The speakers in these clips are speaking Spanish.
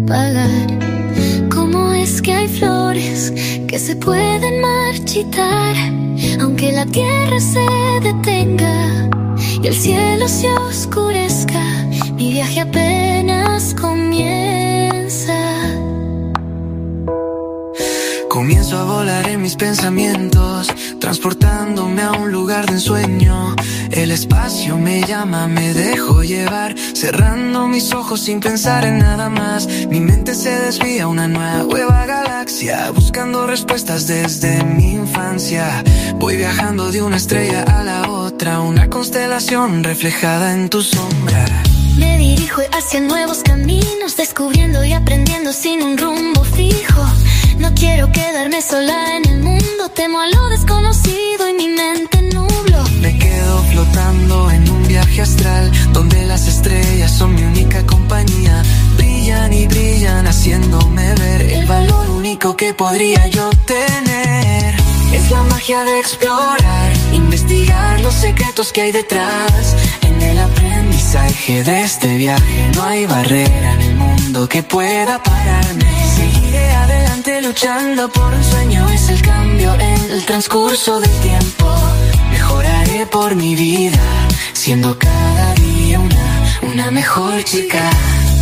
apagar. ¿Cómo es que hay flores que se pueden marchitar? Aunque la tierra se detenga y el cielo se oscurezca, mi viaje apenas comienza. Comienzo a volar en mis pensamientos, transportándome a un lugar de ensueño. El espacio me llama, me dejo llevar, cerrando mis ojos sin pensar en nada más. Mi mente se desvía a una nueva galaxia, buscando respuestas desde mi infancia. Voy viajando de una estrella a la otra, una constelación reflejada en tu sombra. Me dirijo hacia nuevos caminos, descubriendo y aprendiendo sin un rumbo fijo. No quiero quedarme sola en el mundo, temo a lo desconocido y mi mente nublo. Me quedo flotando en un viaje astral, donde las estrellas son mi única compañía. Brillan y brillan, haciéndome ver el valor único que podría yo tener. Es la magia de explorar, investigar los secretos que hay detrás. En el aprendizaje de este viaje no hay barrera en el mundo que pueda pararme. Seguiré adelante luchando por un sueño, es el cambio en el transcurso del tiempo. Mejoraré por mi vida, siendo cada día una mejor chica.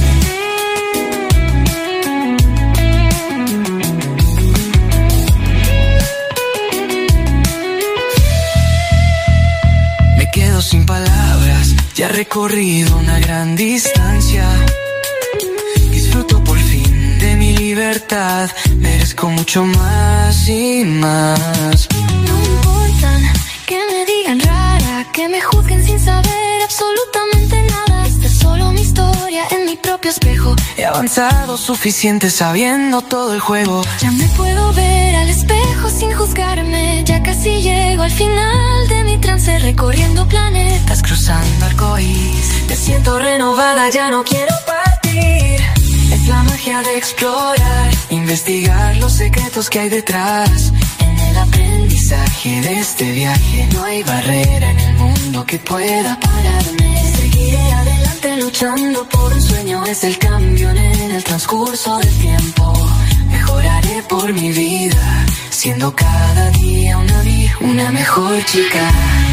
Me quedo sin palabras, ya he recorrido una gran distancia. Disfruto por fin de mi libertad, merezco mucho más y más. No me importan que me digan rara, que me juzguen sin saber absolutamente nada. Esta es solo mi historia en mi propio espejo. He avanzado suficiente sabiendo todo el juego. Ya me puedo ver al espejo sin juzgarme, ya casi llego al final de mi trance, recorriendo planetas, cruzando arcoíris. Me siento renovada, ya no quiero partir. Es la magia de explorar, investigar los secretos que hay detrás. En el aprendizaje de este viaje no hay barrera en el mundo que pueda pararme. Seguiré adelante luchando por un sueño, es el cambio en el transcurso del tiempo. Mejoraré por mi vida, siendo cada día una mejor chica.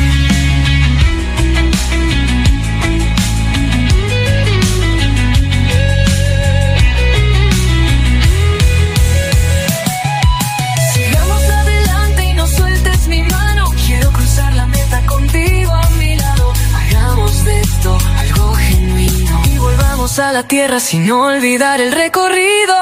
Algo genuino y volvamos a la tierra sin olvidar el recorrido.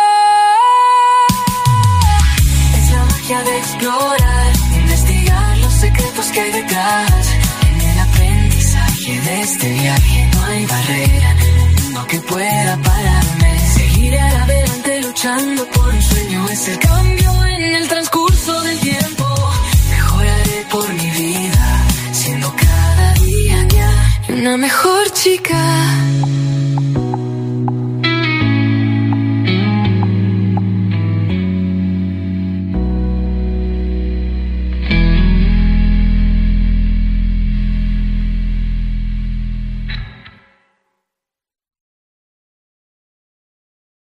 Es la magia de explorar, investigar los secretos que hay detrás. En el aprendizaje de este viaje no hay barrera en el mundo que pueda pararme. Seguiré adelante luchando por un sueño, es el cambio en el transcurso del tiempo. Mejoraré por mi vida, siendo cada día una mejor chica.